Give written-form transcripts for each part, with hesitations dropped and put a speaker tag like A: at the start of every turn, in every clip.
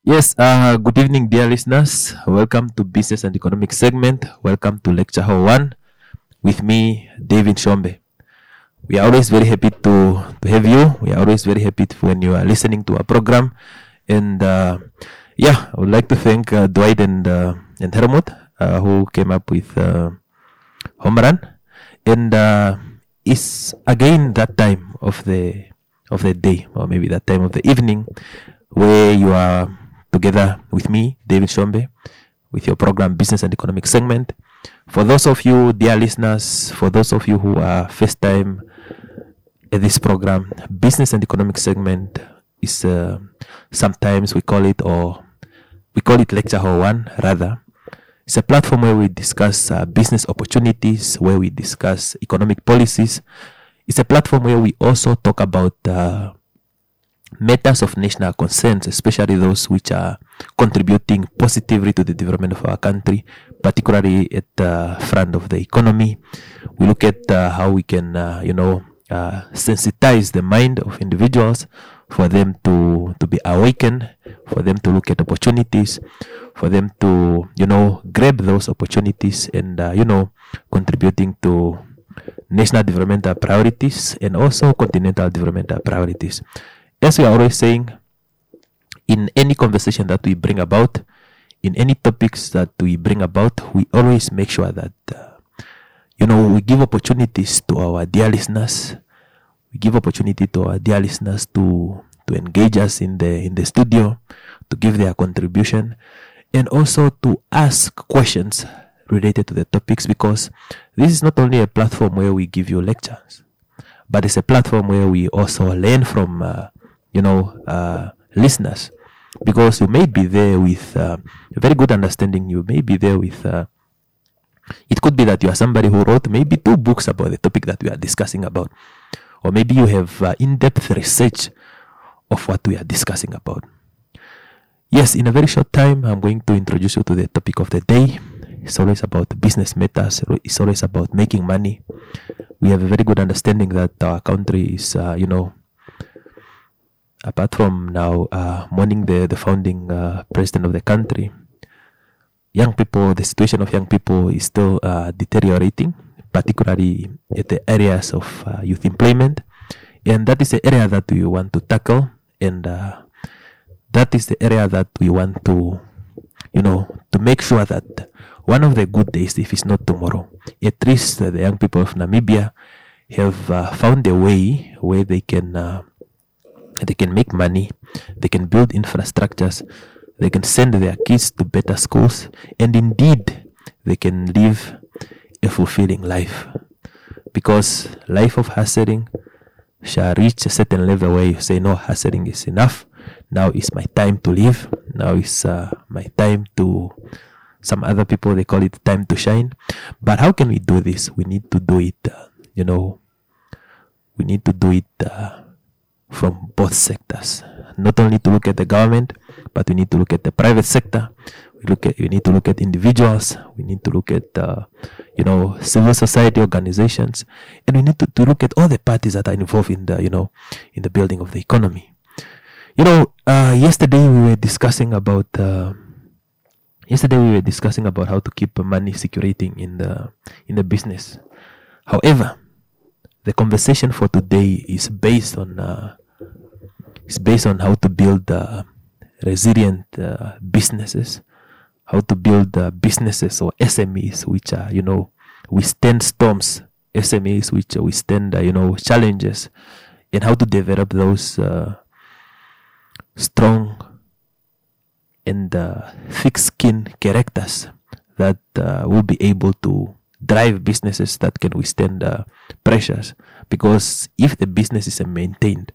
A: Yes, good evening, dear listeners. Welcome to Business and Economic segment. Welcome to Lecture Hall 1 with me, David Shombe. We are always very happy to have you. We are always very happy when you are listening to our program. And I would like to thank Dwight and Hermod who came up with Home Run. And it's again that time of the day, or maybe that time of the evening, where you are together with me, David Shombe, with your program Business and Economic segment. For those of you, dear listeners, for those of you who are first time at this program, Business and Economic segment is sometimes we call it Lecture Hall 1 rather. It's a platform where we discuss business opportunities, where we discuss economic policies. It's a platform where we also talk about matters of national concerns, especially those which are contributing positively to the development of our country, particularly at the front of the economy. We look at how we can, sensitize the mind of individuals for them to be awakened, for them to look at opportunities, for them to, grab those opportunities and, contributing to national developmental priorities and also continental developmental priorities. As we are always saying, in any conversation that we bring about, in any topics that we bring about, we always make sure that, we give opportunities to our dear listeners. We give opportunity to our dear listeners to engage us in the studio, to give their contribution, and also to ask questions related to the topics, because this is not only a platform where we give you lectures, but it's a platform where we also learn from listeners, because you may be there with a very good understanding. You may be there with it could be that you are somebody who wrote maybe 2 books about the topic that we are discussing about, or maybe you have in-depth research of what we are discussing about. Yes, in a very short time, I'm going to introduce you to the topic of the day. It's always about business matters. It's always about making money. We have a very good understanding that our country is, apart from now mourning the founding president of the country, the situation of young people is still deteriorating, particularly at the areas of youth employment. And that is the area that we want to tackle. And that is the area that we want to, to make sure that one of the good days, if it's not tomorrow, at least the young people of Namibia have found a way where they can make money, they can build infrastructures, they can send their kids to better schools, and indeed they can live a fulfilling life. Because life of hustling shall reach a certain level where you say, no, hustling is enough. Now is my time to live. Now is my time to, some other people, they call it time to shine. But how can we do this? We need to do it, we need to do it from both sectors. Not only to look at the government, but we need to look at the private sector. We need to look at individuals. We need to look at civil society organizations, and we need to look at all the parties that are involved in the in the building of the economy. Yesterday we were discussing about how to keep money circulating in the business. However, the conversation for today is based on how to build resilient businesses, how to build businesses or SMEs which are withstand storms, SMEs which withstand challenges, and how to develop those strong and thick-skinned characters that will be able to drive businesses that can withstand pressures. Because if the business is maintained,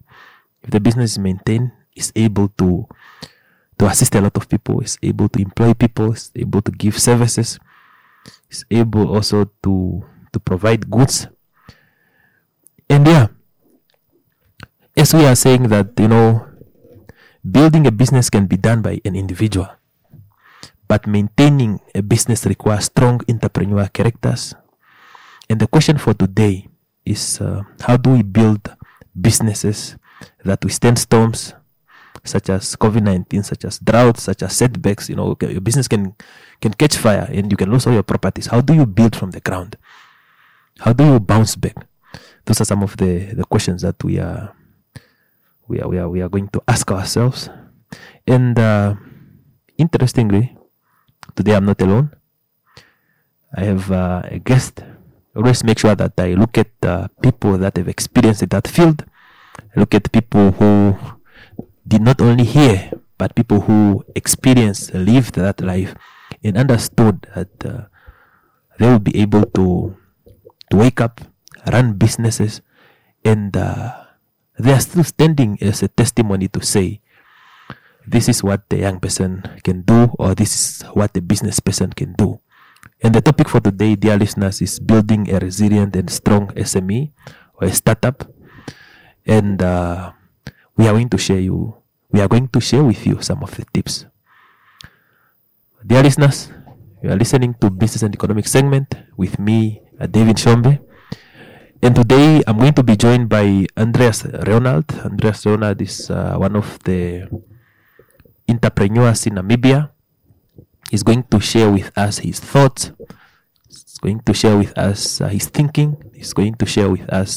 A: is able to assist a lot of people, is able to employ people, is able to give services, is able also to provide goods. And as we are saying that, building a business can be done by an individual, but maintaining a business requires strong entrepreneurial characters. And the question for today is how do we build businesses that withstand storms, such as COVID-19, such as droughts, such as setbacks. Your business can catch fire and you can lose all your properties. How do you build from the ground? How do you bounce back? Those are some of the questions that we are going to ask ourselves. And interestingly, today I'm not alone. I have a guest. I always make sure that I look at people that have experienced in that field. I look at people who did not only hear, but people who experienced, lived that life, and understood that they will be able to wake up, run businesses, and they are still standing as a testimony to say, this is what the young person can do, or this is what the business person can do. And the topic for today, dear listeners, is building a resilient and strong SME or a startup. And we are going to share with you some of the tips. Dear listeners, you are listening to Business and Economic segment with me, David Shombe. And today I'm going to be joined by Andreas Reonald. Andreas Reonald is one of the entrepreneurs in Namibia. He's going to share with us his thoughts. He's going to share with us his thinking. He's going to share with us,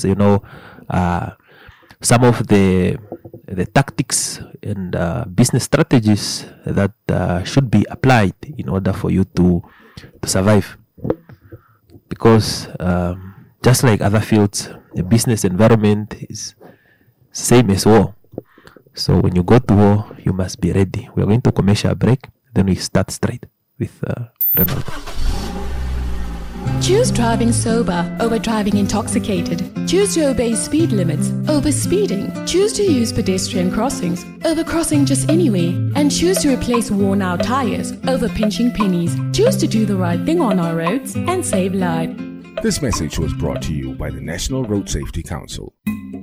A: some of the tactics and business strategies that should be applied in order for you to survive. Because just like other fields, the business environment is same as war. So when you go to war, you must be ready. We are going to commercial break. Then we start straight with Reynald.
B: Choose driving sober over driving intoxicated. Choose to obey speed limits over speeding. Choose to use pedestrian crossings over crossing just anyway. And choose to replace worn-out tires over pinching pennies. Choose to do the right thing on our roads and save lives.
C: This message was brought to you by the National Road Safety Council.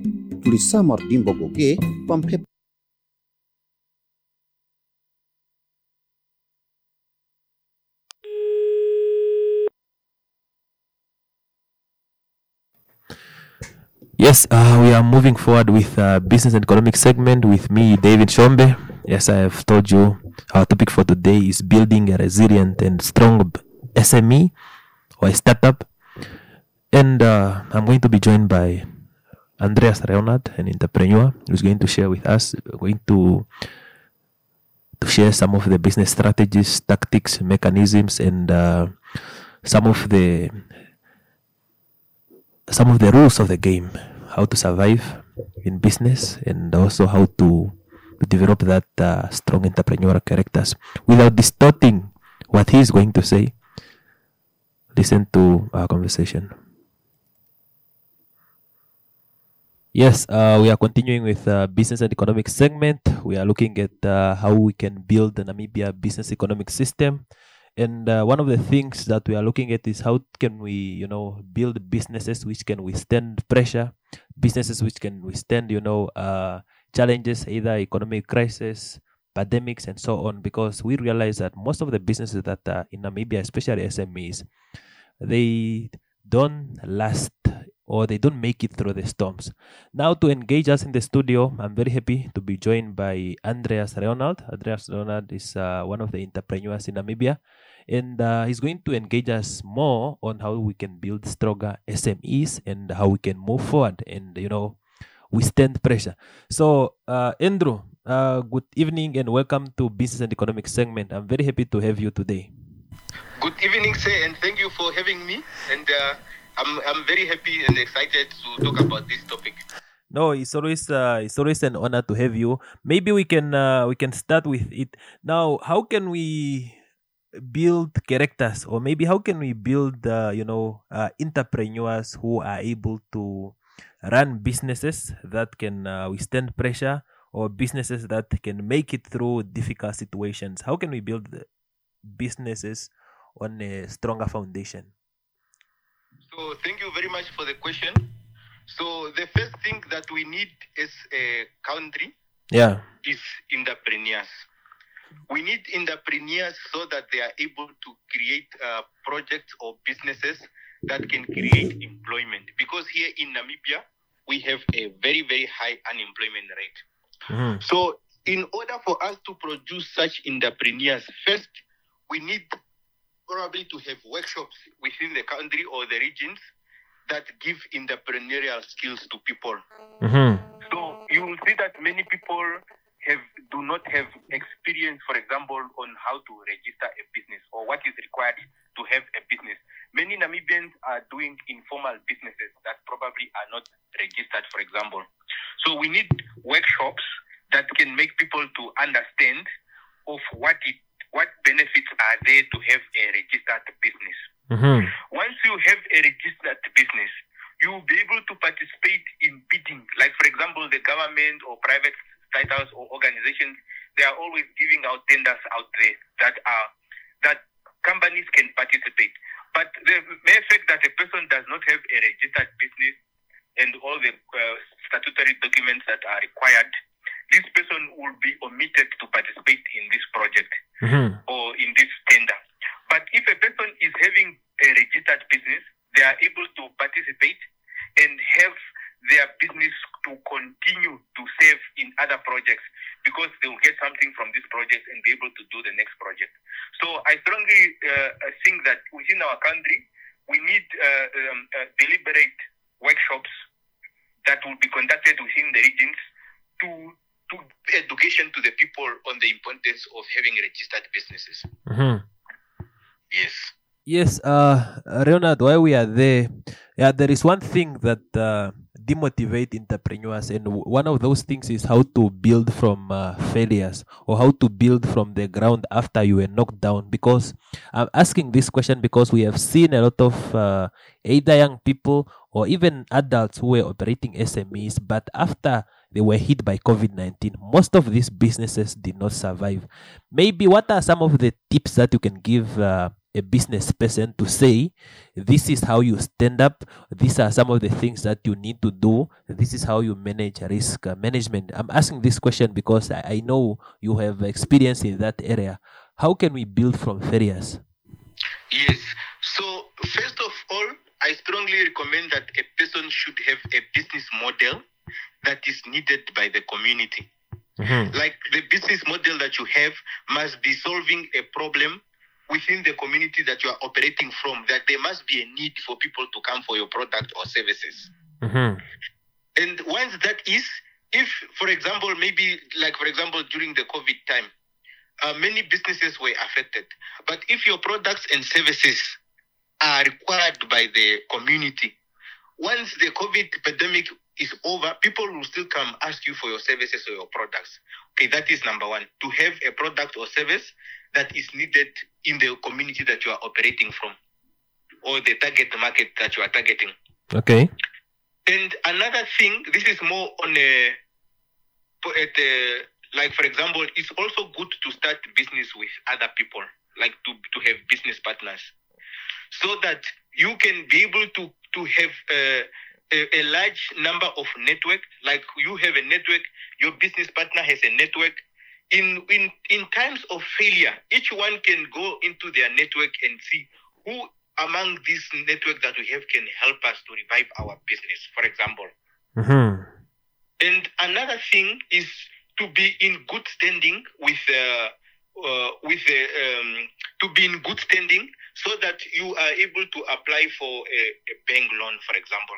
A: Yes, we are moving forward with Business and Economic segment with me, David Shombe. Yes, I have told you our topic for today is building a resilient and strong SME or a startup. And I'm going to be joined by Andreas Reonald, an entrepreneur, who's going to share with us, going to share some of the business strategies, tactics, mechanisms, and some of the rules of the game, how to survive in business, and also how to develop that strong entrepreneurial characters without distorting what he is going to say. Listen to our conversation. Yes, we are continuing with Business and Economic segment. We are looking at how we can build the Namibia business economic system. And one of the things that we are looking at is how can we, build businesses which can withstand pressure, businesses which can withstand, challenges, either economic crisis, pandemics, and so on. Because we realize that most of the businesses that are in Namibia, especially SMEs, they don't last or they don't make it through the storms. Now, to engage us in the studio, I'm very happy to be joined by Andreas Reonald. Andreas Reonald is one of the entrepreneurs in Namibia, and he's going to engage us more on how we can build stronger SMEs and how we can move forward and, withstand pressure. So, Andrew, good evening and welcome to Business and Economic segment. I'm very happy to have you today.
D: Good evening, sir, and thank you for having me. And I'm very happy and excited to talk about this topic.
A: No, it's always an honor to have you. Maybe we can start with it now. How can we build characters, or maybe how can we build entrepreneurs who are able to run businesses that can withstand pressure, or businesses that can make it through difficult situations? How can we build businesses on a stronger foundation?
D: So thank you very much for the question. So the first thing that we need as a country is entrepreneurs. We need entrepreneurs so that they are able to create projects or businesses that can create employment. Because here in Namibia, we have a very, very high unemployment rate. Mm-hmm. So in order for us to produce such entrepreneurs, first, we need probably to have workshops within the country or the regions that give entrepreneurial skills to people. So you will see that many people do not have experience, for example, on how to register a business or what is required to have a business. Many Namibians are doing informal businesses that probably are not registered, for example. So we need workshops that can make people to understand of what benefits are there to have a registered business. Once you have a registered business, you will be able to participate in bidding. Like, for example, the government or private titles or organizations, they are always giving out tenders out there that companies can participate. But the mere fact that a person does not have a registered business and all the statutory documents that are required, this person will be omitted to participate in this project or in this tender. But if a person is having a registered business, they are able to participate and have their business to continue to save in other projects because they will get something from this project and be able to do the next project. So I strongly think that within our country, we need deliberate workshops that will be conducted within the regions to education to the people on the importance of having registered businesses. Yes.
A: Yes, Leonard, while we are there, there is one thing that demotivate entrepreneurs, and one of those things is how to build from failures or how to build from the ground after you were knocked down. Because I'm asking this question because we have seen a lot of either young people or even adults who were operating SMEs, but after they were hit by COVID-19, most of these businesses did not survive. Maybe what are some of the tips that you can give a business person to say, this is how you stand up, these are some of the things that you need to do, this is how you manage risk management? I'm asking this question because I know you have experience in that area. How can we build from failures?
D: Yes. So first of all, I strongly recommend that a person should have a business model that is needed by the community. Like the business model that you have must be solving a problem within the community that you are operating from, that there must be a need for people to come for your product or services. And once that is, if, for example, during the COVID time, many businesses were affected. But if your products and services are required by the community, once the COVID pandemic is over, people will still come ask you for your services or your products. Okay, that is number one, to have a product or service that is needed in the community that you are operating from or the target market that you are targeting.
A: Okay.
D: And another thing, this is more on like, for example, it's also good to start business with other people, like to have business partners, so that you can be able to have a large number of network. Like you have a network, your business partner has a network. In times of failure, each one can go into their network and see who among this network that we have can help us to revive our business, for example. And another thing is to be in good standing to be in good standing so that you are able to apply for a bank loan, for example.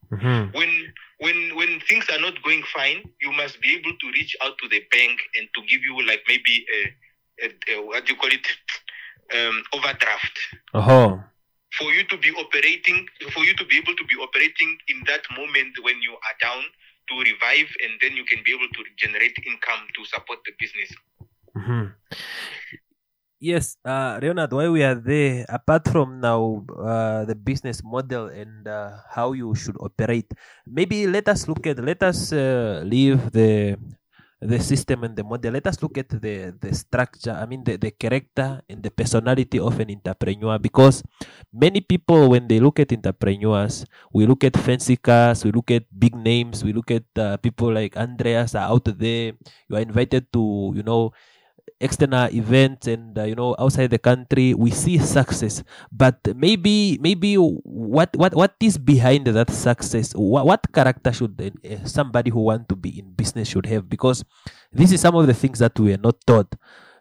D: When things are not going fine, you must be able to reach out to the bank and to give you like maybe a what do you call it, overdraft. For you to be able to be operating in that moment when you are down, to revive, and then you can be able to generate income to support the business.
A: Yes, Leonard, while we are there, apart from now the business model and how you should operate, maybe let us leave the system and the model. Let us look at the structure, the character and the personality of an entrepreneur, because many people, when they look at entrepreneurs, we look at fancy cars, we look at big names, we look at people like Andreas are out there. You are invited to, external events and outside the country we see success, but maybe what is behind that success? What character should somebody who want to be in business should have? Because this is some of the things that we are not taught.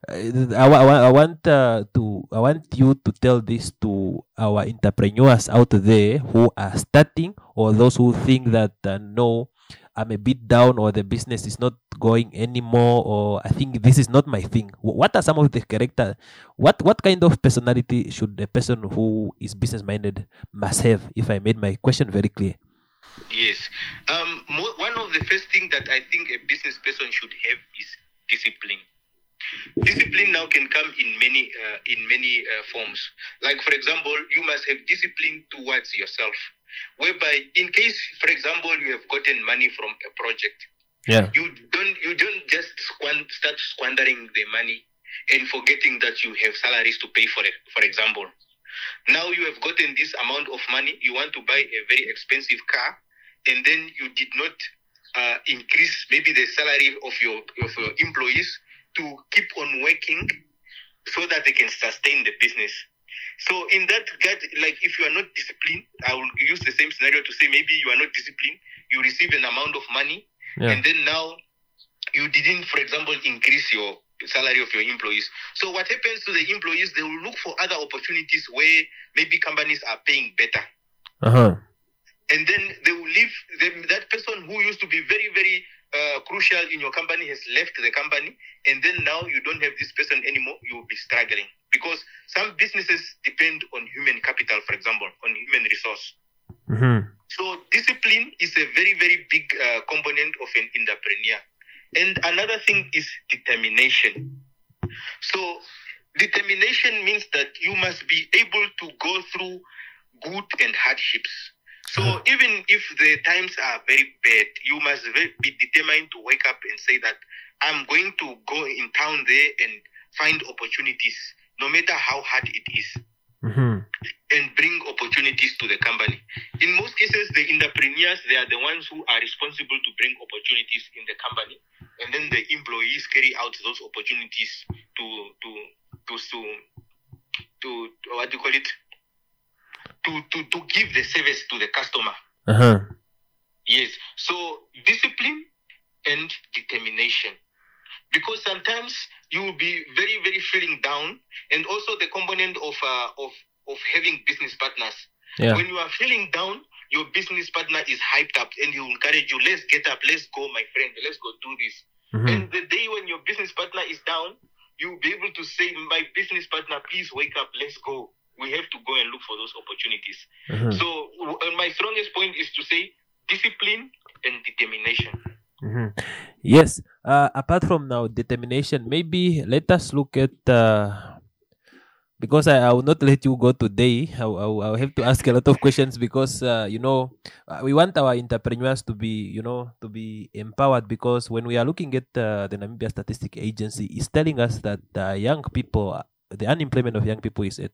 A: I want you to tell this to our entrepreneurs out there who are starting, or those who think that no, I'm a bit down, or the business is not going anymore, or I think this is not my thing. What are some of the character? What kind of personality should a person who is business minded must have? If I made my question very clear.
D: Yes. One of the first things that I think a business person should have is discipline. Discipline now can come in many forms. Like, for example, you must have discipline towards yourself, whereby in case, for example, you have gotten money from a project, you don't just start squandering the money and forgetting that you have salaries to pay for it. For example, now you have gotten this amount of money, you want to buy a very expensive car, and then you did not increase maybe the salary of your employees to keep on working so that they can sustain the business. So in that regard, like if you are not disciplined, I will use the same scenario to say maybe you are not disciplined, you receive an amount of money, and then now you didn't, for example, increase your salary of your employees. So what happens to the employees, they will look for other opportunities where maybe companies are paying better. And then they will leave that person who used to be very, very crucial in your company has left the company, and then now you don't have this person anymore. You will be struggling because some businesses depend on human capital, for example, on human resource. So discipline is a very, very big component of an entrepreneur. And another thing is determination. So determination means that you must be able to go through good and hardships. So even if the times are very bad, you must be determined to wake up and say that I'm going to go in town there and find opportunities, no matter how hard it is, and bring opportunities to the company. In most cases, the entrepreneurs, they are the ones who are responsible to bring opportunities in the company, and then the employees carry out those opportunities to what do you call it? To give the service to the customer. Yes. So discipline and determination. Because sometimes you will be very, very feeling down, and also the component of having business partners. When you are feeling down, your business partner is hyped up and he will encourage you, let's get up, let's go, my friend, let's go do this. And the day when your business partner is down, you will be able to say, my business partner, please wake up, let's go. We have to go and look for those opportunities. So my strongest point is to say discipline and determination.
A: Yes. Apart from now determination, maybe let us look at because I will not let you go today. I'll have to ask a lot of questions because we want our entrepreneurs to be to be empowered, because when we are looking at the Namibia Statistic Agency, is telling us that young people, the unemployment of young people is at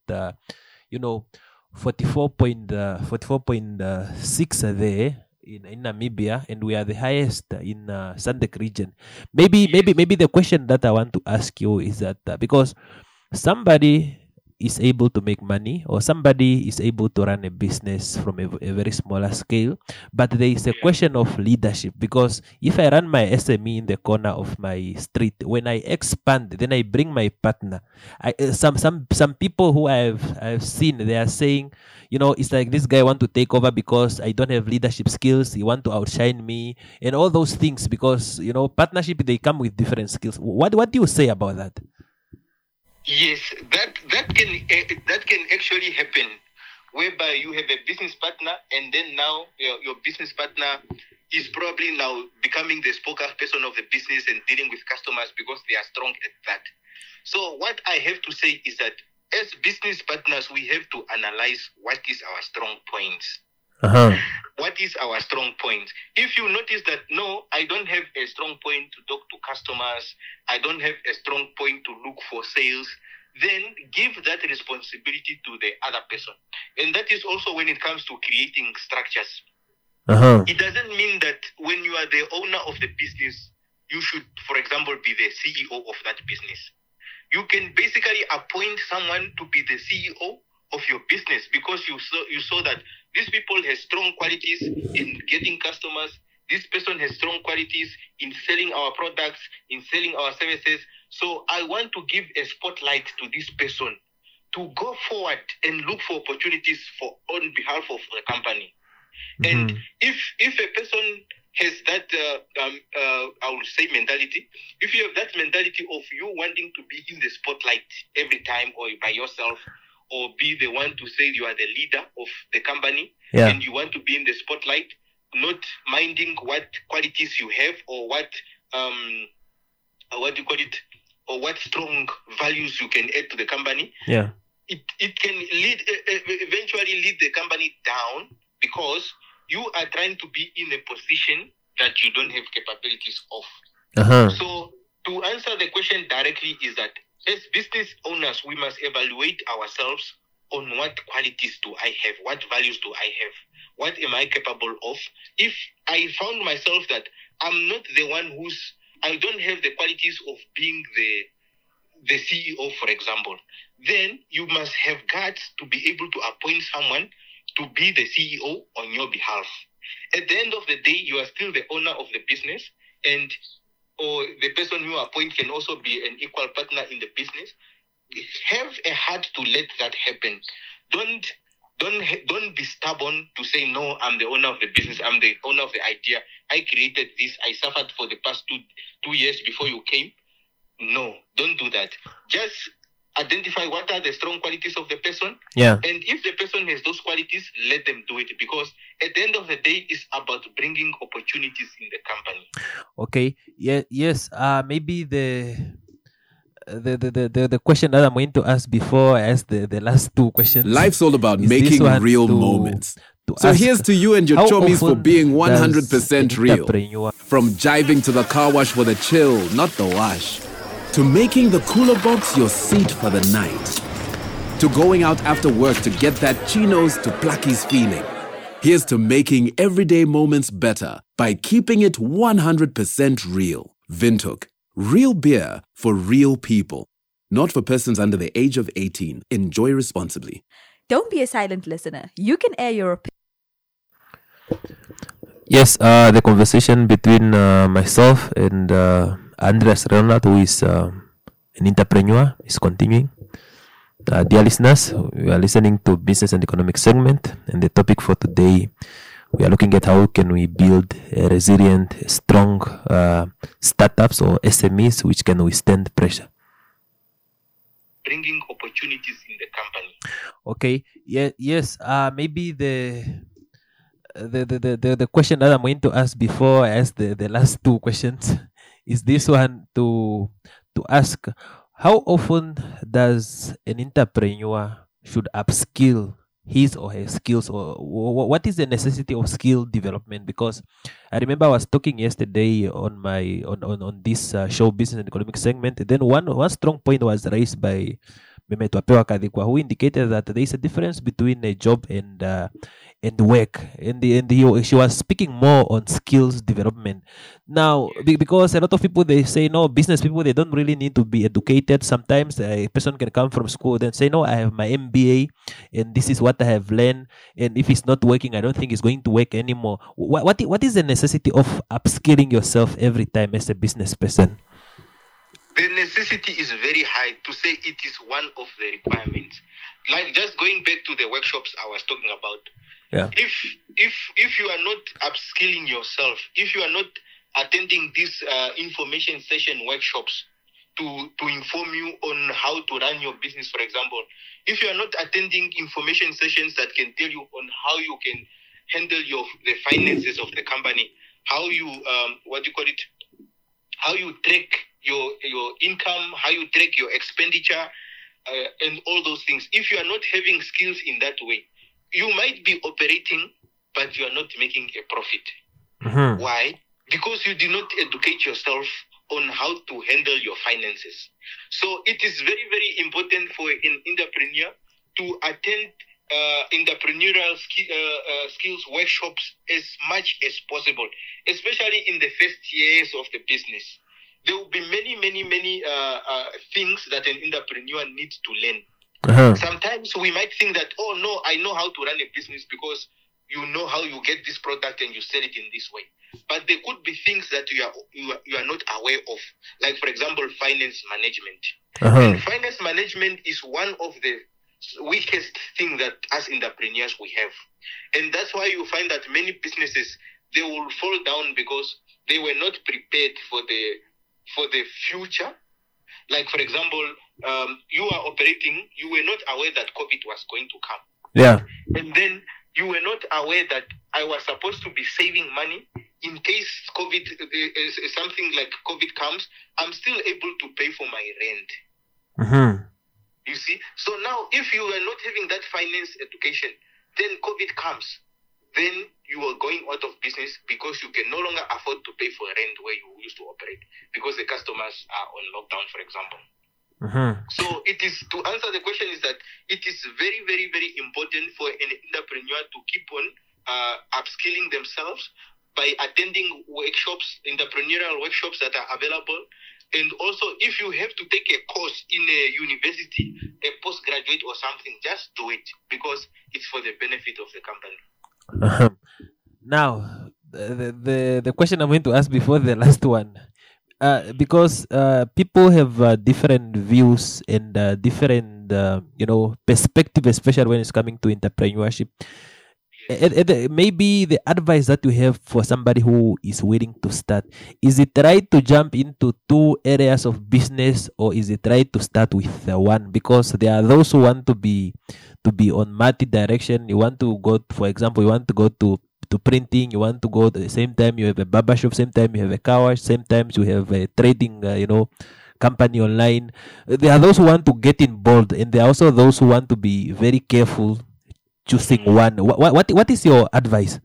A: 44.6 there in Namibia, and we are the highest in SADC region. Maybe the question that I want to ask you is that because somebody is able to make money, or somebody is able to run a business from a very smaller scale, but there is a question of leadership. Because if I run my SME in the corner of my street, when I expand, then I bring my partner. Some people who I've seen, they are saying, it's like this guy want to take over because I don't have leadership skills. He want to outshine me and all those things, because partnership, they come with different skills. What do you say about that?
D: Yes, that can actually happen, whereby you have a business partner, and then now your business partner is probably now becoming the spokesperson of the business and dealing with customers because they are strong at that. So what I have to say is that as business partners, we have to analyze what is our strong points. What is our strong point? If you notice that, no, I don't have a strong point to talk to customers, I don't have a strong point to look for sales, then give that responsibility to the other person. And that is also when it comes to creating structures. It doesn't mean that when you are the owner of the business, you should, for example, be the CEO of that business. you can basically appoint someone to be the CEO of your business because you saw that these people have strong qualities in getting customers. This person has strong qualities in selling our products, in selling our services. So I want to give a spotlight to this person to go forward and look for opportunities on behalf of the company. Mm-hmm. And if a person has that, I would say mentality, if you have that mentality of you wanting to be in the spotlight every time or by yourself, or be the one to say you are the leader of the company, and you want to be in the spotlight, not minding what qualities you have or what do you call it, or what strong values you can add to the company, it can eventually lead the company down because you are trying to be in a position that you don't have capabilities of. So to answer the question directly is that as business owners, we must evaluate ourselves on what qualities do I have, what values do I have, what am I capable of. If I found myself that I'm not the one I don't have the qualities of being the CEO, for example, then you must have guts to be able to appoint someone to be the CEO on your behalf. At the end of the day, you are still the owner of the business, or the person you appoint can also be an equal partner in the business. Have a heart to let that happen. Don't be stubborn to say, no, I'm the owner of the business. I'm the owner of the idea. I created this. I suffered for the past two years before you came. No, don't do that. Just identify what are the strong qualities of the person. And if the person has those qualities, let them do it. Because at the end of the day, it's about bringing opportunities in the company.
A: Okay. Yes. Maybe the question that I'm going to ask before I ask the last two questions.
C: Life's all about making real moments. So here's to you and your chommies for being 100% real. From jiving to the car wash for the chill, not the wash. To making the cooler box your seat for the night. To going out after work to get that chinos to Plucky's feeling. Here's to making everyday moments better by keeping it 100% real. Windhoek. Real beer for real people. Not for persons under the age of 18. Enjoy responsibly.
E: Don't be a silent listener. You can air your opinion.
A: Yes, the conversation between myself and Andreas Ronald, who is an entrepreneur, is continuing. Dear listeners, we are listening to Business and Economic segment, and the topic for today, we are looking at how can we build a resilient, strong startups or SMEs which can withstand pressure.
D: Bringing opportunities in the company.
A: Okay. Yes. Maybe the question that I'm going to ask before I ask the last two questions is this one to ask: how often does an entrepreneur should upskill his or her skills, or what is the necessity of skill development? Because I remember I was talking yesterday on this show, Business and Economic segment. And then one strong point was raised by Memeto Apewa Kadikwa, who indicated that there is a difference between a job and work. She was speaking more on skills development. Now, because a lot of people, they say, no, business people, they don't really need to be educated. Sometimes a person can come from school and say, no, I have my MBA and this is what I have learned. And if it's not working, I don't think it's going to work anymore. What is the necessity of upskilling yourself every time as a business person?
D: The necessity is very high to say it is one of the requirements. Like just going back to the workshops I was talking about.
A: Yeah.
D: If you are not upskilling yourself, if you are not attending these information session workshops to inform you on how to run your business, for example, if you are not attending information sessions that can tell you on how you can handle the finances of the company, how you how you track your income, how you track your expenditure, and all those things. If you are not having skills in that way, you might be operating, but you are not making a profit.
A: Mm-hmm.
D: Why? Because you did not educate yourself on how to handle your finances. So it is very, very important for an entrepreneur to attend entrepreneurial skills workshops as much as possible, especially in the first years of the business. there will be many things that an entrepreneur needs to learn. Sometimes we might think that, oh no, I know how to run a business because you know how you get this product and you sell it in this way. But there could be things that you are not aware of, like for example, finance management. And finance management is one of the weakest things that as entrepreneurs we have, and that's why you find that many businesses, they will fall down because they were not prepared for the future. Like for example, you are operating, you were not aware that COVID was going to come.
A: Yeah.
D: And then you were not aware that I was supposed to be saving money in case COVID, something like COVID comes, I'm still able to pay for my rent. You see? So now if you are not having that finance education, then COVID comes, then you are going out of business because you can no longer afford to pay for rent where you used to operate because the customers are on lockdown, for example. So it is, to answer the question, is that it is very, very, very important for an entrepreneur to keep on upskilling themselves by attending workshops, entrepreneurial workshops that are available. And also, if you have to take a course in a university, a postgraduate or something, just do it because it's for the benefit of the company.
A: Now, the question I'm going to ask before the last one, because people have different views and different, perspective, especially when it's coming to entrepreneurship. Maybe the advice that you have for somebody who is willing to start, is it right to jump into two areas of business, or is it right to start with one? Because there are those who want to be on multi-direction. You want to go, for example, you want to go to printing, you want to go at the same time you have a barber shop, same time you have a car wash, same time you have a trading company online. There are those who want to get involved, and there are also those who want to be very careful choosing one. What is your advice?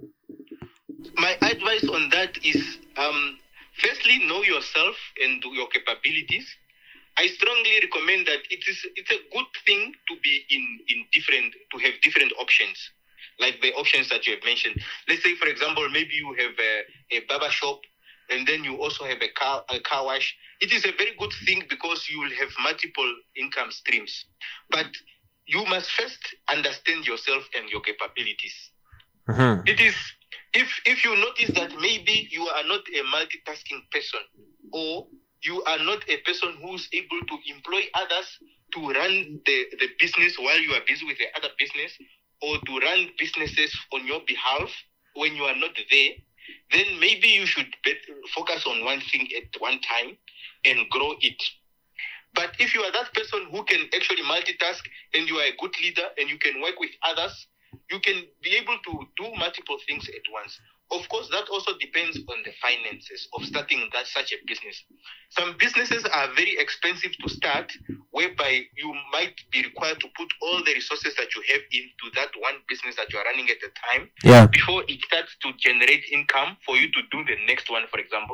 D: My advice on that is, firstly, know yourself and your capabilities. I strongly recommend that it's a good thing to be to have different options, like the options that you have mentioned. Let's say, for example, maybe you have a barber shop, and then you also have a car wash. It is a very good thing because you will have multiple income streams. But you must first understand yourself and your capabilities. It is, if you notice that maybe you are not a multitasking person, or you are not a person who's able to employ others to run the business while you are busy with the other business, or to run businesses on your behalf when you are not there, then maybe you should focus on one thing at one time and grow it. But if you are that person who can actually multitask, and you are a good leader and you can work with others, you can be able to do multiple things at once. Of course, that also depends on the finances of starting such a business. Some businesses are very expensive to start, whereby you might be required to put all the resources that you have into that one business that you are running at a time, before it starts to generate income for you to do the next one, for example.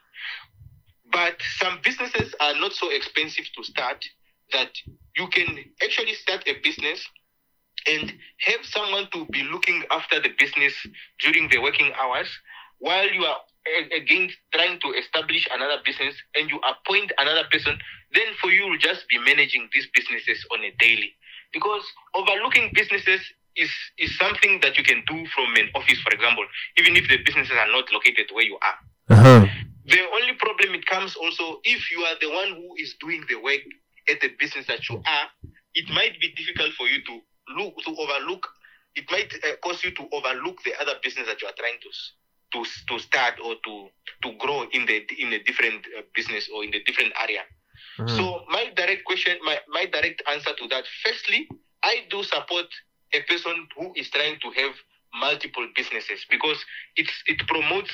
D: But some businesses are not so expensive to start that you can actually start a business and have someone to be looking after the business during the working hours, while you are again trying to establish another business, and you appoint another person. Then for you will just be managing these businesses on a daily, because overlooking businesses is something that you can do from an office, for example, even if the businesses are not located where you are. The only problem it comes also, if you are the one who is doing the work at the business that you are, it might be difficult for you to overlook. It might cause you to overlook the other business that you are trying to start or to grow in a different business or in a different area. So my direct answer to that, firstly, I do support a person who is trying to have multiple businesses, because it promotes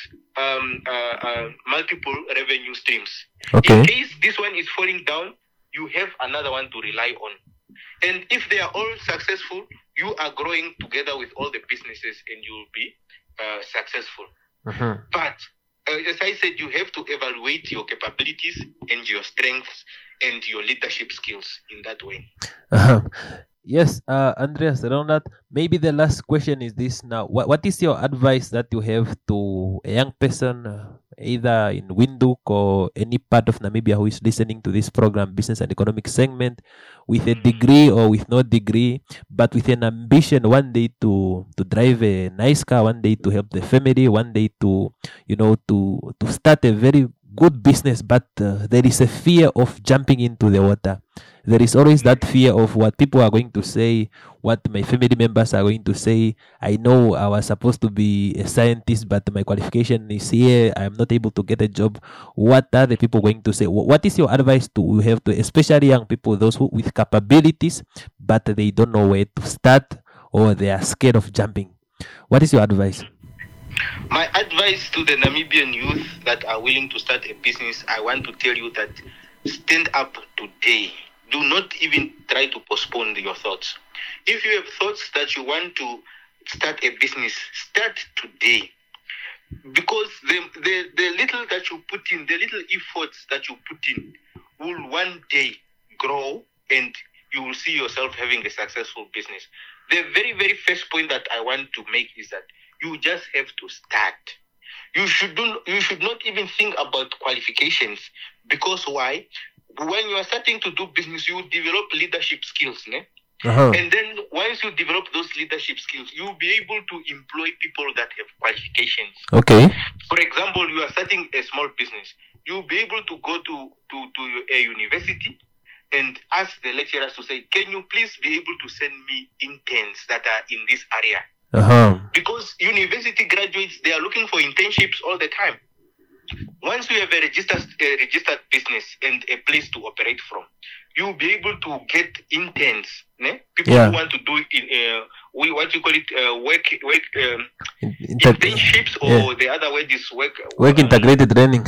D: multiple revenue streams. In case this one is falling down, you have another one to rely on. And if they are all successful, you are growing together with all the businesses, and you will be successful. But as I said, you have to evaluate your capabilities and your strengths and your leadership skills in that way.
A: Yes, Andreas, around that, maybe the last question is this now. What is your advice that you have to a young person, either in Windhoek or any part of Namibia who is listening to this program, Business and Economic Segment, with a degree or with no degree, but with an ambition one day to drive a nice car, one day to help the family, one day to start a very good business, but there is a fear of jumping into the water. There is always that fear of what people are going to say, what my family members are going to say. I know I was supposed to be a scientist, but my qualification is here. I am not able to get a job. What are the people going to say? What is your advice to have to, especially young people, those who with capabilities, but they don't know where to start or they are scared of jumping? What is your advice?
D: My advice to the Namibian youth that are willing to start a business, I want to tell you that stand up today. Do not even try to postpone your thoughts. If you have thoughts that you want to start a business, start today. Because the little that you put in, the little efforts that you put in will one day grow and you will see yourself having a successful business. The very, very first point that I want to make is that you just have to start. You should not even think about qualifications. Because why? When you are starting to do business, you develop leadership skills. And then once you develop those leadership skills, you'll be able to employ people that have qualifications.
A: Okay.
D: For example, you are starting a small business. You'll be able to go to a university and ask the lecturers to say, can you please be able to send me interns that are in this area? Because university graduates, they are looking for internships all the time. Once you have a registered business and a place to operate from, you'll be able to get interns, people who want to do what you call it, internships, or the other word is
A: work integrated learning.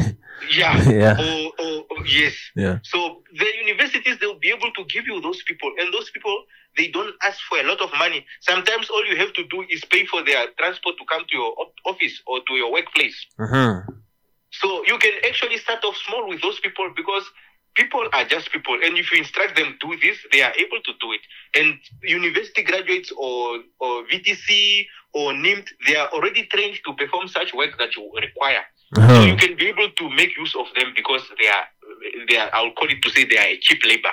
D: Yes.
A: Yeah.
D: So the universities, they'll be able to give you those people, and those people, they don't ask for a lot of money. Sometimes all you have to do is pay for their transport to come to your office or to your workplace. So you can actually start off small with those people, because people are just people. And if you instruct them to do this, they are able to do it. And university graduates or VTC or NIMT, they are already trained to perform such work that you require. So you can be able to make use of them, because they are, I'll call it to say, they are a cheap labor.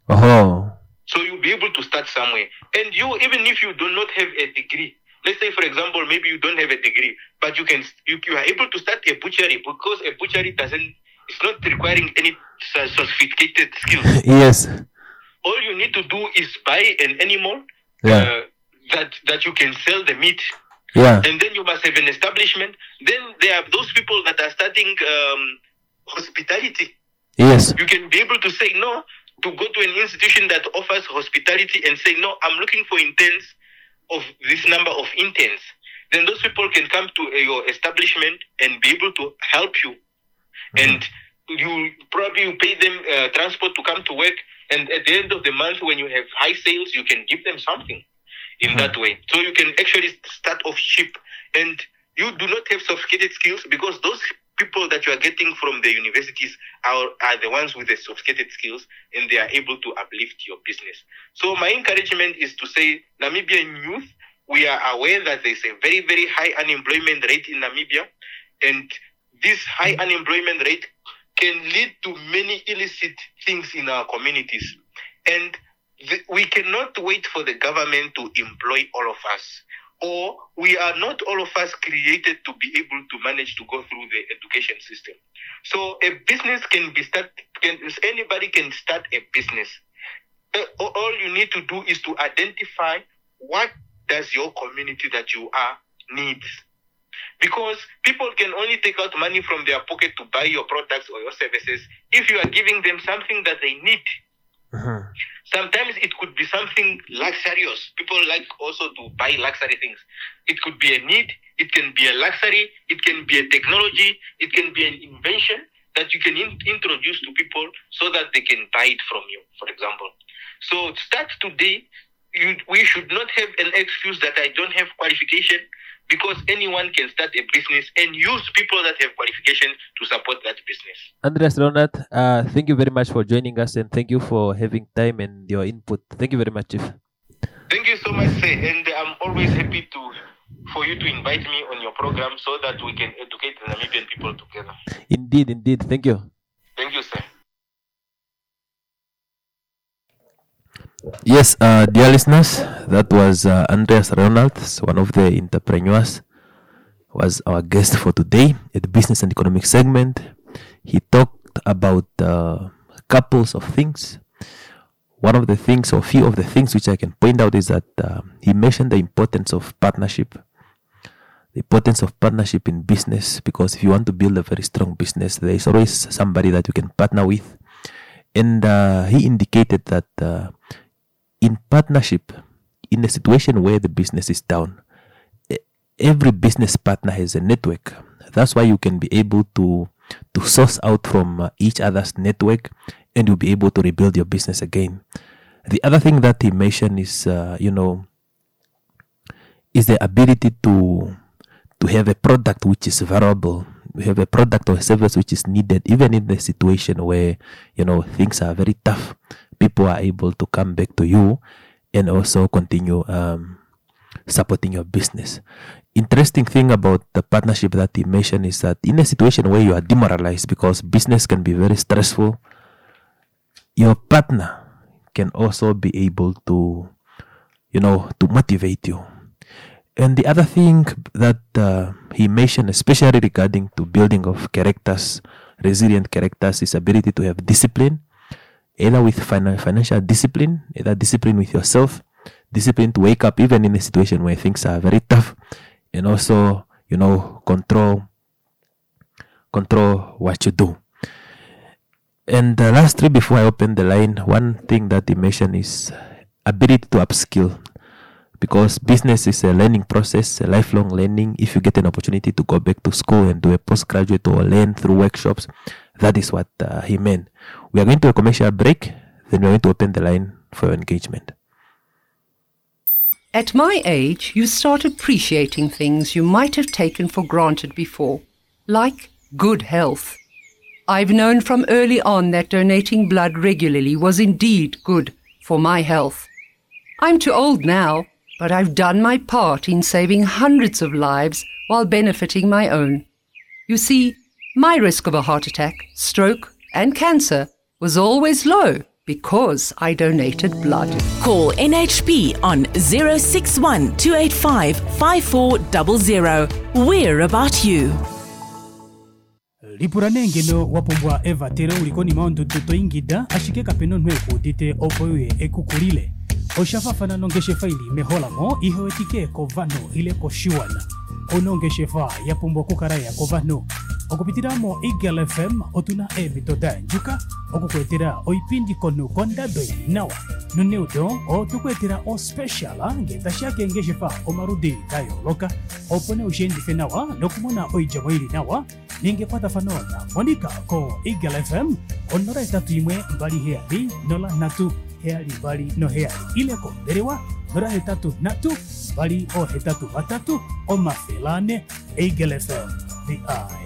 D: So you'll be able to start somewhere. And you, even if you do not have a degree, let's say, for example, maybe you don't have a degree, but you are able to start a butchery, because a butchery it's not requiring any sophisticated skills.
A: Yes.
D: All you need to do is buy an animal that you can sell the meat.
A: Yeah.
D: And then you must have an establishment. Then there are those people that are starting hospitality.
A: Yes.
D: You can be able to say no, to go to an institution that offers hospitality and say, no, I'm looking for interns of this number of interns. Then those people can come to your establishment and be able to help you. And you probably pay them transport to come to work. And at the end of the month, when you have high sales, you can give them something in that way. So you can actually start off cheap. And you do not have sophisticated skills, because those people that you are getting from the universities are the ones with the sophisticated skills, and they are able to uplift your business. So my encouragement is to say, Namibian youth, we are aware that there's a very, very high unemployment rate in Namibia. And this high unemployment rate can lead to many illicit things in our communities. And we cannot wait for the government to employ all of us. Or we are not all of us created to be able to manage to go through the education system. So a business anybody can start a business. All you need to do is to identify what does your community that you are needs. Because people can only take out money from their pocket to buy your products or your services if you are giving them something that they need. Sometimes it could be something luxurious. People like also to buy luxury things. It could be a need, it can be a luxury, it can be a technology, it can be an invention that you can introduce to people so that they can buy it from you, for example. So start today. We should not have an excuse that I don't have qualification, because anyone can start a business and use people that have qualifications to support that business.
A: Andreas Ronald, thank you very much for joining us, and thank you for having time and your input. Thank you very much, Chief.
D: Thank you so much, sir. And I'm always happy to for you to invite me on your program so that we can educate the Namibian people together.
A: Indeed. Thank you.
D: Thank you, sir.
A: Yes, dear listeners, that was Andreas Reynolds, one of the entrepreneurs, was our guest for today at the Business and Economic segment. He talked about couples of things. One of the things, or few of the things which I can point out, is that he mentioned the importance of partnership. The importance of partnership in business, because if you want to build a very strong business, there is always somebody that you can partner with. And he indicated that in partnership, in a situation where the business is down, every business partner has a network. That's why you can be able to source out from each other's network, and you'll be able to rebuild your business again. The other thing that he mentioned is, is the ability to have a product which is valuable. We have a product or a service which is needed, even in the situation where, things are very tough. People are able to come back to you and also continue supporting your business. Interesting thing about the partnership that he mentioned is that in a situation where you are demoralized, because business can be very stressful, your partner can also be able to, to motivate you. And the other thing that he mentioned, especially regarding to building of characters, resilient characters, is ability to have discipline, either with financial discipline, either discipline with yourself, discipline to wake up even in a situation where things are very tough, and also, control what you do. And lastly, before I open the line, one thing that he mentioned is ability to upskill. Because business is a learning process, a lifelong learning. If you get an opportunity to go back to school and do a postgraduate or learn through workshops, that is what he meant. We are going to a commercial break, then we are going to open the line for your engagement.
F: At my age, you start appreciating things you might have taken for granted before, like good health. I've known from early on that donating blood regularly was indeed good for my health. I'm too old now, but I've done my part in saving hundreds of lives while benefiting my own. You see, my risk of a heart attack, stroke, and cancer was always low because I donated blood.
G: Call NHP on 061 285 5400. We're about you.
H: Lipuranengeno wapombwa Eva tere ulikoni maundu tutoingida ashike kapeno nweku dite opoye ekukulile. Oshafafana nongeshe faili meholamo ihoetike kovano ile koshiwana. Onongeshe fa yapombwa kukaraya kovano. Okupitiramo Eagle FM otuna ebitoda njuka. Okukwetera oipindi konu kondadoi nawa. Nuneudo otukwetera o speciala ngetashake ngeshe fa omarudi kayo loka. Opone ushendi fenawa nokumona oijamoili nawa. Ninge kwata fanona Monica ko Eagle FM onora etatu imwe mbali heali nola natu heali bali no heali ile ko berewa nora hetatu natu bali o hetatu batatu o mafelane Eagle FM the eye.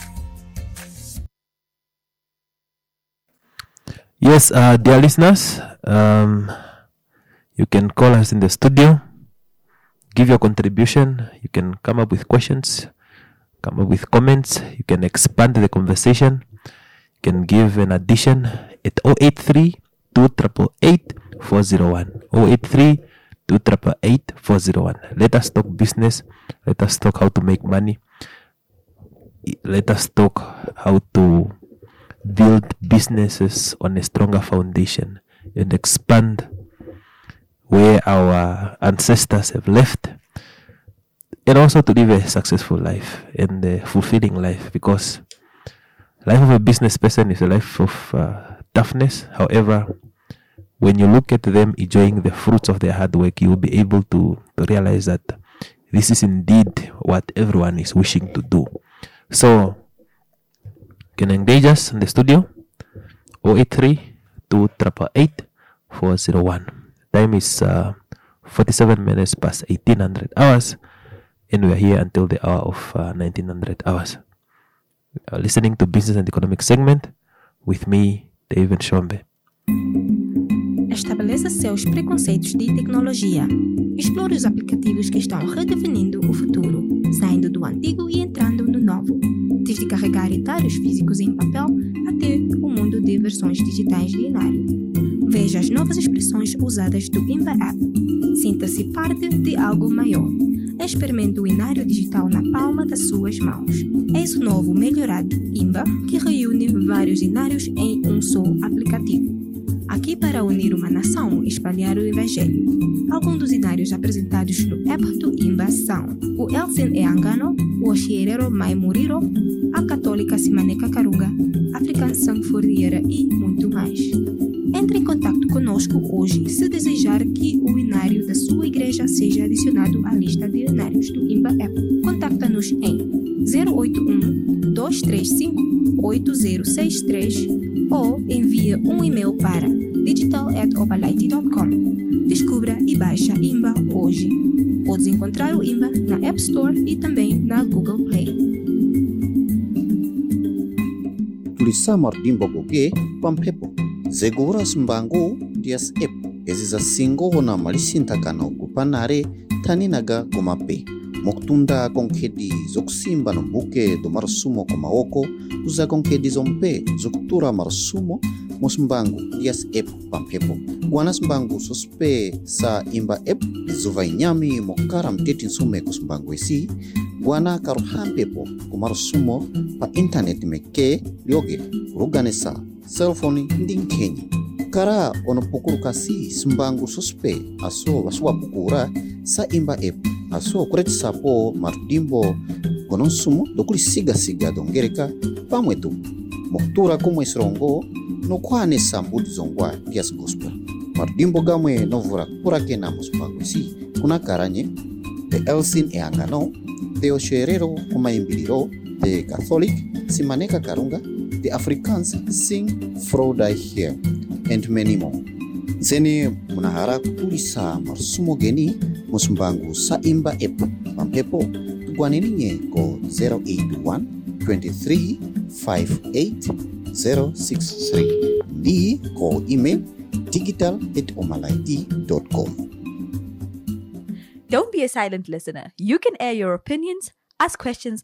A: Yes, dear listeners, you can call us in the studio, give your contribution, you can come up with questions, come up with comments, you can expand the conversation, you can give an addition at 083 288 401. 083 288 401. Let us talk business, let us talk how to make money, let us talk how to build businesses on a stronger foundation and expand where our ancestors have left, and also to live a successful life and a fulfilling life, because life of a business person is a life of toughness. However, when you look at them enjoying the fruits of their hard work, you will be able to realize that this is indeed what everyone is wishing to do. So you can engage us in the studio 083 288 401. Time is 47 minutes past 1800 hours, and we are here until the hour of 1900 hours. Listening to Business and Economic segment with me, David Shombe.
I: Estabeleça seus preconceitos de tecnologia. Explore os aplicativos que estão redefinindo o futuro, saindo do antigo e entrando no novo. Desde carregar retalhos físicos em papel até o mundo de versões digitais de Inário. Veja as novas expressões usadas do Imba App. Sinta-se parte de algo maior. Experimente o Inário digital na palma das suas mãos. Eis o novo melhorado Imba, que reúne vários inários em um só aplicativo. Aqui para unir uma nação e espalhar o Evangelho. Alguns dos inários apresentados no app do Imba são o Elsin Eangano, o Oxierero Mai Muriro, a Católica Simaneca Karunga, African Sanforiera e muito mais. Entre em contato conosco hoje se desejar que o inário da sua igreja seja adicionado à lista de inários do Imba App. Contacta-nos em 081-235-8063 ou envia um e-mail para digital@obalight.com. Descubra e baixa Imba hoje. Podes encontrar o Imba na App Store e também na Google Play.
J: Tulisa Mardimbo Goge Pampepo Zegura Smbango Dias Ep Eziza Singo na Malisintakana Kupanare Taninaga Gomape Moktunda Konkedi Zoksimba no Buke do Marsumo Komaoko Uza Konkedi Zompe Zoktura Marsumo Mosmbango Dias Ep Pampepo Guanas Mbango Sospe Sa Imba Ep Zuvainyami Mokaram Tetin Sume Kusmbango Esi Guana Karuhampepo Kumarsumo pa internet meke lioge ruganesa cellphone ndinkenyi kara ono pukuru kasi Smbango Sospe aso waswa pukura sa Imba Ep aso kureti sapo Mardimbo gononsumo dokuli siga dongereka pamwetu moktura como esrongo no kwane sambudi zongwa dias gospel Mardimbo gamwe novura purake na Mosmbango si kuna karanye de Elsin Eangano de Oxierero Kumaimbiriro de Catholic Simaneca Karunga the Africans Sing Fraudai Here and many more. Zeni munahara kutulisa marsumo geni Mosmbango sa Imba Ep Pampepo tuguaneninye ko 081 23 58 063 di ko email digital@omalaiti.com.
E: Don't be a silent listener. You can air your opinions, ask questions.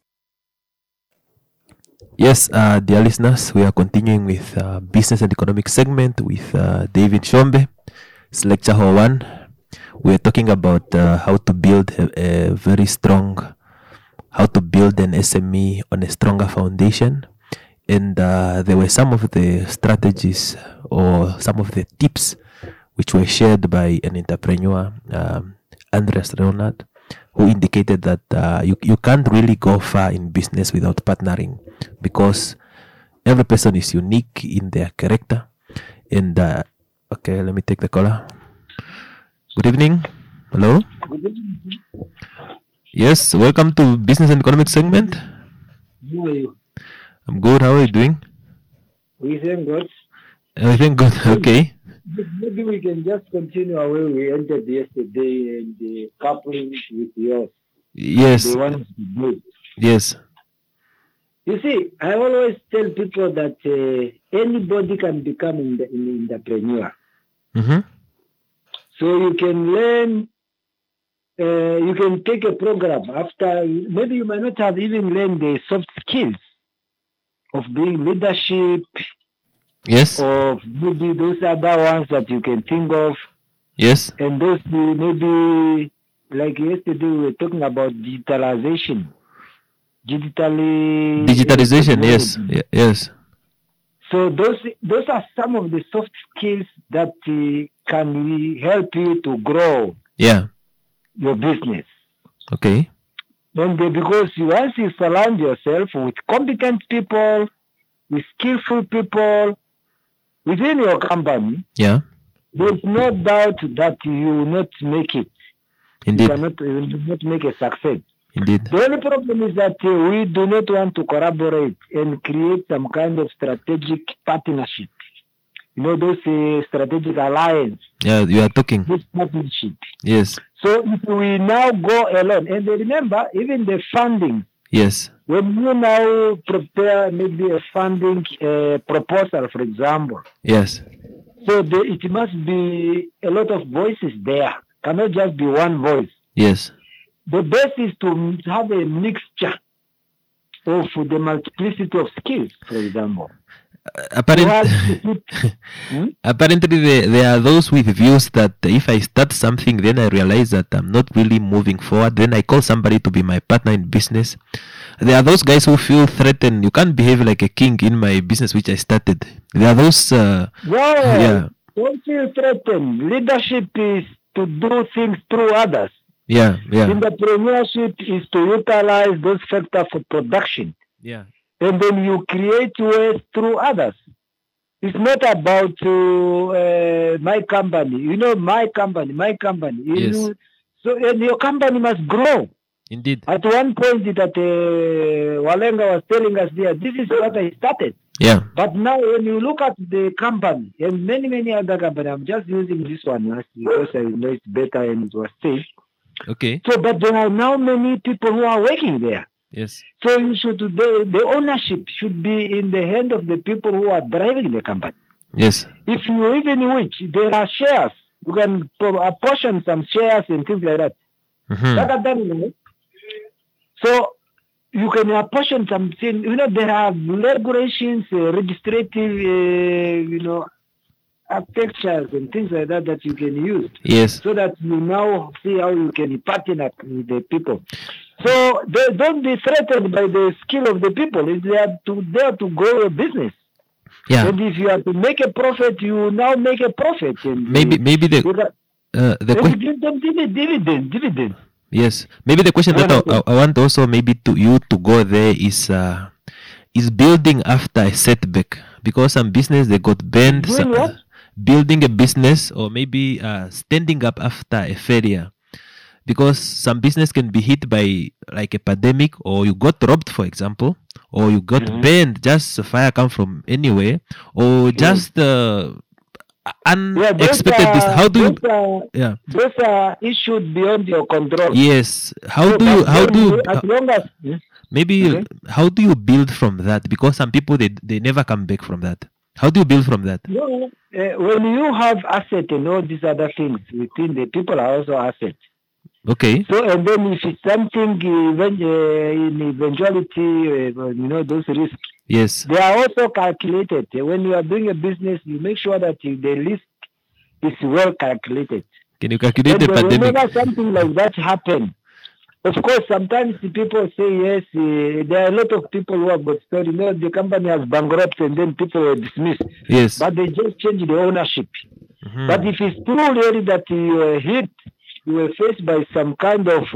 A: Yes, dear listeners, we are continuing with business and economic segment with David Shombe. It's lecture 1. We are talking about how to build a very strong, how to build an SME on a stronger foundation. And there were some of the strategies or some of the tips which were shared by an entrepreneur, Andreas Leonard, who indicated that you can't really go far in business without partnering because every person is unique in their character. And okay, let me take the caller. Good evening. Hello.
K: Good evening.
A: Yes, welcome to Business and Economic segment.
K: How are you?
A: I'm good. How are you doing?
K: We thank God.
A: Everything good. Okay.
K: Maybe we can just continue where we ended yesterday and coupling with yours.
A: Yes.
K: The one to do.
A: Yes.
K: You see, I always tell people that anybody can become an entrepreneur.
A: Mm-hmm.
K: So you can learn, you can take a program after, maybe you might not have even learned the soft skills of doing leadership.
A: Yes.
K: Or maybe those other ones that you can think of.
A: Yes.
K: And those maybe, like yesterday, we were talking about digitalization.
A: Digitalization, yes. Yes.
K: So those are some of the soft skills that can help you to grow your business.
A: Okay.
K: And because once you surround yourself with competent people, with skillful people, within your company, there's no doubt that you will not make it.
A: Indeed.
K: You will not make a success.
A: Indeed.
K: The only problem is that we do not want to collaborate and create some kind of strategic partnership. You know, those strategic alliance.
A: Yeah, you are talking.
K: This partnership.
A: Yes.
K: So if we now go alone, and remember, even the funding.
A: Yes.
K: When you now prepare maybe a funding proposal, for example.
A: Yes.
K: So it must be a lot of voices there cannot just be one voice.
A: Yes.
K: The best is to have a mixture of the multiplicity of skills, for example.
A: Apparently, there are those with views that if I start something, then I realize that I'm not really moving forward. Then I call somebody to be my partner in business. There are those guys who feel threatened. You can't behave like a king in my business, which I started. There are those.
K: Don't feel threatened. Leadership is to do things through others.
A: Yeah.
K: Entrepreneurship is to utilize those factors for production.
A: Yeah.
K: And then you create ways through others. It's not about my company. My company.
A: Yes.
K: And your company must grow.
A: Indeed.
K: At one point that Walenga was telling us there, this is what I started.
A: Yeah.
K: But now when you look at the company and many other companies, I'm just using this one last because I know it's better and it was safe.
A: Okay.
K: So, but there are now many people who are working there.
A: Yes.
K: So the ownership should be in the hand of the people who are driving the company.
A: Yes.
K: If you even which there are shares, you can apportion some shares and things like that.
A: Mm-hmm.
K: So you can apportion something. There are regulations, registrative, architectures and things like that you can use.
A: Yes.
K: So that you now see how you can partner with the people. So they don't be threatened by the skill of the people. It's there to grow a business.
A: Yeah.
K: And if you have to make a profit, you now make a profit. And
A: maybe the
K: give them dividend.
A: Yes. Maybe the question that I want also maybe you to go there is building after a setback, because some business they got banned. Building a business or maybe standing up after a failure. Because some business can be hit by like a pandemic, or you got robbed, for example, or you got banned, just fire come from anywhere, or just unexpected. How do you?
K: Those are issues beyond your control.
A: Yes. How do you? As long as maybe how do you build from that? Because some people they never come back from that. How do you build from that?
K: When you have assets and all these other things within the people are also assets.
A: Okay.
K: So, and then if it's something in eventuality, those risks.
A: Yes.
K: They are also calculated. When you are doing a business, you make sure that the risk is well calculated.
A: Can you calculate the pandemic?
K: Whenever something like that happens, of course, sometimes the people say yes. There are a lot of people who have got story. The company has bankrupt and then people were dismissed.
A: Yes.
K: But they just change the ownership.
A: Mm-hmm.
K: But if it's true really that you were hit, you were faced by some kind of,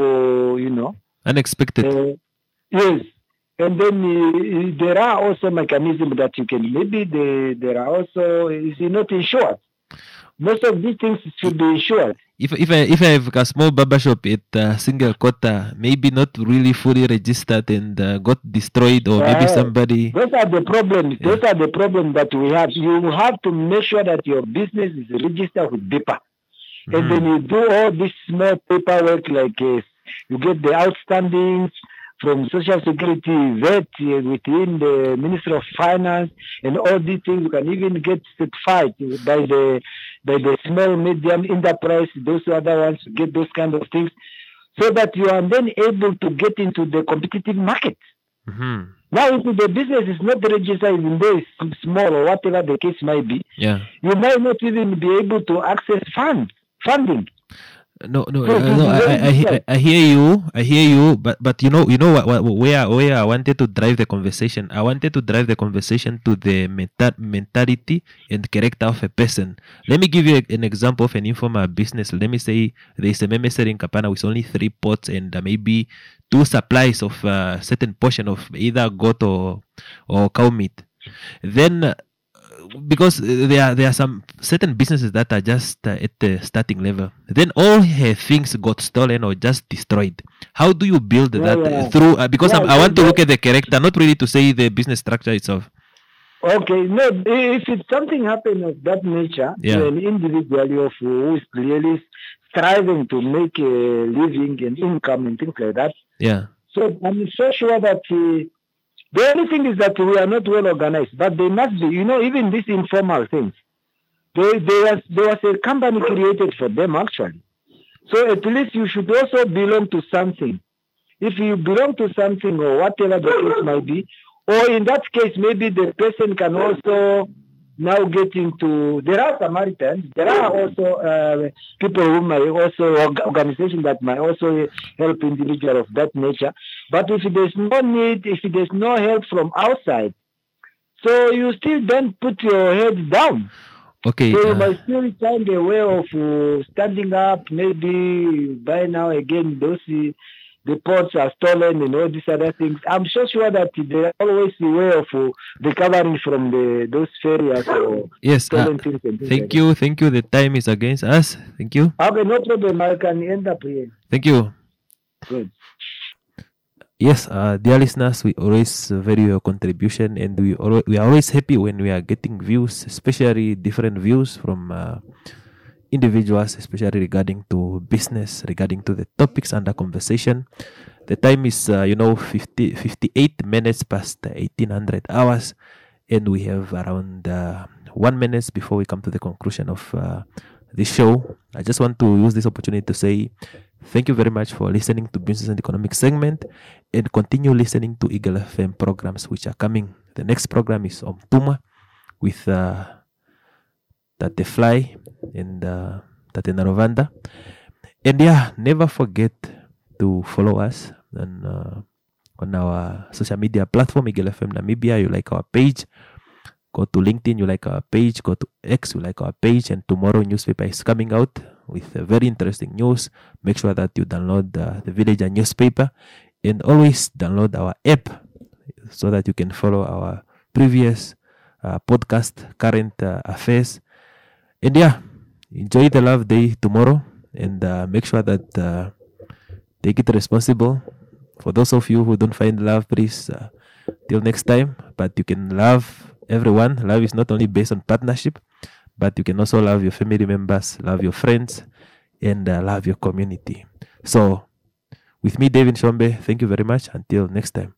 A: unexpected.
K: Yes. And then there are also mechanisms that you can, maybe there are also, is not insured. Most of these things should be insured.
A: If I have a small barbershop at single quota, maybe not really fully registered and got destroyed, or maybe somebody.
K: Those are the problems. Yeah. Those are the problems that we have. You have to make sure that your business is registered with BIPA. Mm-hmm. And then you do all this small paperwork, like you get the outstandings from Social Security, VAT within the Ministry of Finance, and all these things. You can even get certified by the small, medium enterprise, those other ones, get those kind of things, so that you are then able to get into the competitive market.
A: Mm-hmm.
K: Now, if the business is not registered, even though it's small or whatever the case might be,
A: you
K: might not even be able to access funding.
A: No. I hear you. But you know what? Where I wanted to drive the conversation. I wanted to drive the conversation to the mentality and character of a person. Let me give you an example of an informal business. Let me say there is a memester in Kapana with only 3 pots and maybe 2 supplies of a certain portion of either goat or cow meat. Then, because there are some certain businesses that are just at the starting level, then all her things got stolen or just destroyed. How do you build that through? Because I want to look at the character, not really to say the business structure itself.
K: Okay, no. If it's something happened of that nature to an individual who is really striving to make a living and income and things like that.
A: Yeah.
K: So I'm so sure that. The only thing is that we are not well organized, but they must be, even these informal things. There was a company created for them, actually. So at least you should also belong to something. If you belong to something or whatever the case might be, or in that case, maybe the person can also now get into, there are Samaritans, there are also people who might also, organizations that might also help individuals of that nature. But if there's no need, if there's no help from outside, so you still don't put your head down.
A: Okay.
K: So you must still find a way of standing up, maybe by now again, those the pots are stolen and all these other things. I'm sure that there are always a way of recovering from those failures or stolen things.
A: Thank you. The time is against us. Thank you.
K: Okay, no problem. I can end up here.
A: Thank you.
K: Good.
A: Yes, dear listeners, we always value your contribution, and we are always happy when we are getting views, especially different views from individuals, especially regarding to business, regarding to the topics under conversation. The time is 58 minutes past 1800 hours, and we have around 1 minute before we come to the conclusion of this show. I just want to use this opportunity to say thank you very much for listening to Business and Economic segment, and continue listening to Eagle FM programs which are coming. The next program is on Tuma with Tate Fly and Tate Narovanda. And never forget to follow us on our social media platform, Eagle FM Namibia. You like our page, go to LinkedIn, you like our page, go to X, you like our page, and tomorrow newspaper is coming out with very interesting news. Make sure that you download the Villager newspaper, and always download our app so that you can follow our previous podcast, current affairs. And enjoy the Love Day tomorrow, and make sure that take it responsible. For those of you who don't find love, please till next time. But you can love everyone. Love is not only based on partnership, but you can also love your family members, love your friends, and love your community. So, with me, David Shombe, thank you very much. Until next time.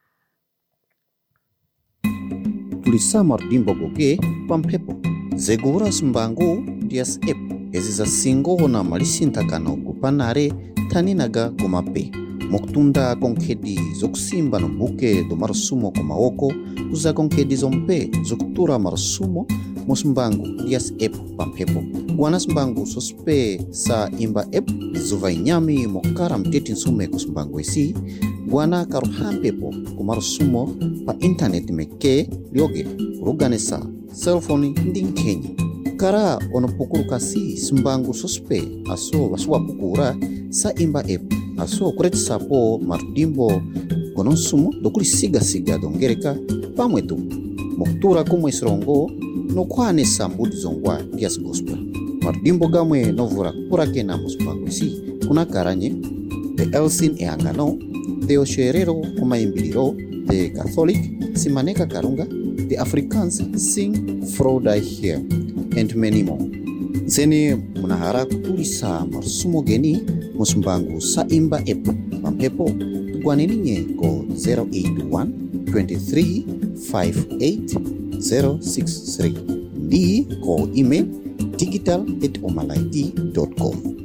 J: Tulisama rdimbo goge pampepo. Zegura sumbangu dias ep. Eziza singo na malisinta kana kupanare taninaga gomape. Moktunda konkedi zoksimba no buke do marsumo komaoko. Uza konkedi zompe zoktura marsumo. Mosumbangu dias ep pampepo. Guanasumbangu sospe sa imba ep zuvainyami mokaram tetin sume kusumbangu esi. Guana karuhampepo kumarsumo pa internet meke lioge ruganesa cellphone ndinkenyi. Kara onopukuru kasi sumbangu sospe aso waswa pukura sa imba ep aso kuretsa po mardimbo kononsumo dokuri siga dongereka pamwetu moktura kumwe srongo no kwane sambudi zongwa dias gospel mardimbo gamwe novura kurake na musumbangusi kuna karanye de Elsin Eangano de Osherero kumaimbiliro de Catholic Simaneka Karunga the Africans sing Frodai here and many more. Zeni munahara kulisa marsumo geni musumbangu sa imba epo mampepo tukwaneninye ko 081 23 58 063 di ko email digital@omalaiti.com.